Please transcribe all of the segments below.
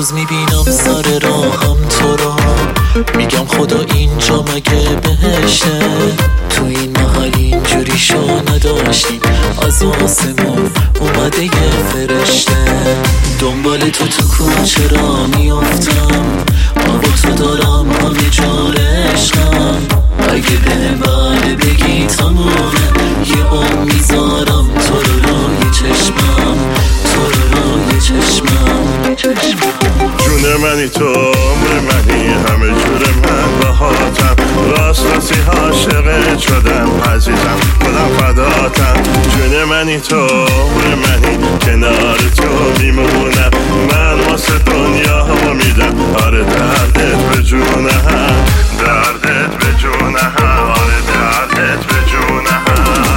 روز میبینم سر راهم تو را، میگم خدا اینجا مگه بهشته؟ تو این محل اینجوری شو نداشتیم، از آسمون اومده یه فرشته. دنبال تو کوچه را میافتم، با تو دارم همه جور عشقم. اگه به بله بگی تمومه، یه عمر میذارم تو رو روی چشمم، تو رو روی چشمم. جون منی تو، عمر منی، همه جور من بهاتم. راست راستی عاشقت شدم عزیزم، خودم فداتم. جون منی تو، عمر منی، کنار تو میمونم. من واسه دنیا همو میدم، آره دردت به جونم، دردت به جونم، آره دردت به جونم.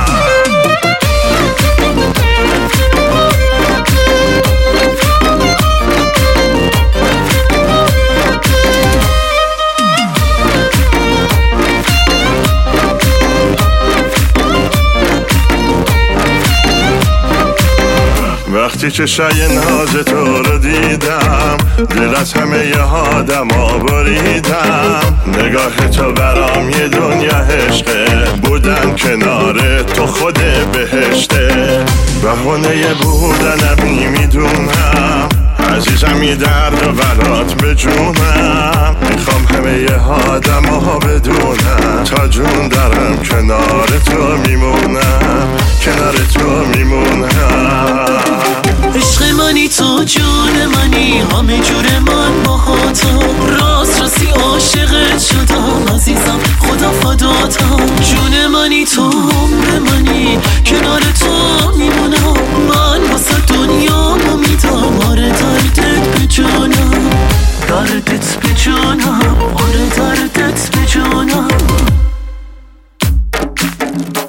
وقتی که شای ناز تو رو دیدم، دل از همه ی آدم ها بریدم. نگاه تو برام یه دنیا عشقه، بودن کنار تو خود بهشته. بهونه بودنم نمیدونم عزیزم، یه درد و برات بجونم. میخوام همه ی آدم ها بدونم، تا جون دارم کنار تو میمونم، کنار تو میمونم. عشق منی تو، جون منی، همه جور من باهاتم. راست راستی عاشقت شدم عزیزم، خدا فداتم. جون منی تو، عمر منی، کنار تو میمونم. من واسه دنیامو میدم، آره دردت به جونم، دردت به جونم، آره دردت به جونم.